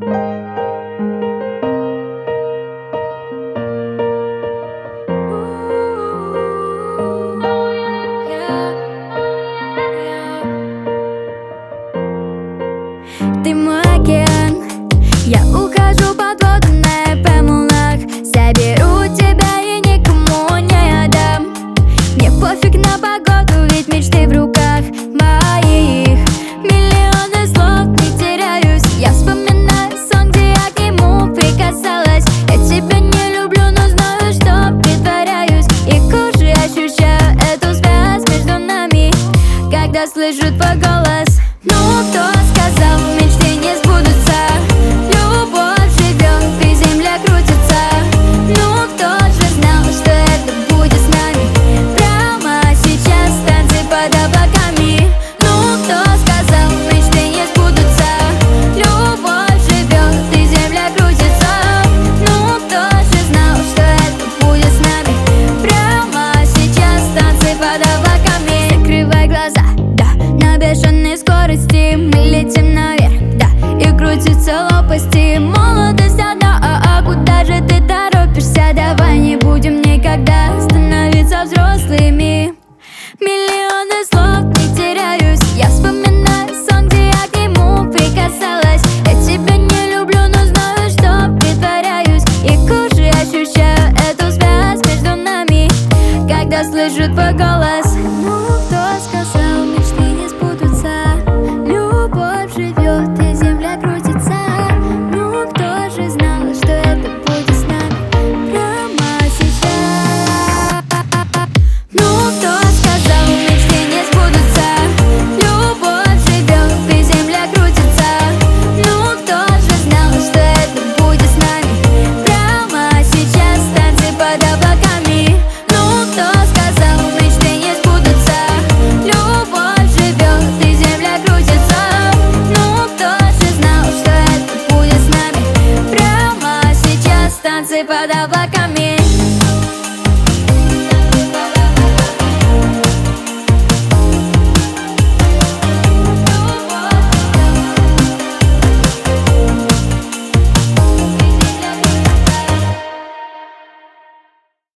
Ты мой океан, я ухожу под воду на волнах. Заберу тебя и никому не отдам. Мне пофиг на погоду, ведь мечты в руках моих. Миллионы слов, не теряюсь. Я вспоминаю сон, где я к нему прикасалась. Я тебя не люблю, но знаю, что притворяюсь. И кожей ощущаю эту связь между нами, когда слышу твой голос. Ну, кто сказал, мечты не сбудутся? Любовь живет, и земля крутится. Ну, кто же знал, что это будет с нами? Прямо сейчас танцы под облаками. Ну, кто сказал, мечты не сбудутся? Любовь живет, и земля крутится. Ну, кто же знал, что это будет с нами? Прямо сейчас танцы под облаками. Закрывай глаза, да, на бешеной скорости мы летим наверх, да, и крутятся лопасти. Молодость одна, куда же ты торопишься? Давай не будем никогда становиться взрослыми. Миллионы слов, не теряюсь. Я вспоминаю сон, где я к нему прикасалась. Я тебя не люблю, но знаю, что притворяюсь. И кожей ощущаю эту связь между нами, когда слышу твой голос. Ну, кто сказал, мечты не сбудутся? Любовь живет, и земля крутится. Ну, кто же знал, что это будет с нами прямо сейчас? Ну, кто сказал, мечты не сбудутся? Любовь живет, и земля крутится. Ну, кто же знал, что это будет с нами прямо сейчас? Танцы под облаками. Ну, кто сказал, мечты не сбудутся? Любовь живет, и земля крутится. Ну, кто же знал, что это будет с нами прямо сейчас? Танцы под облаками.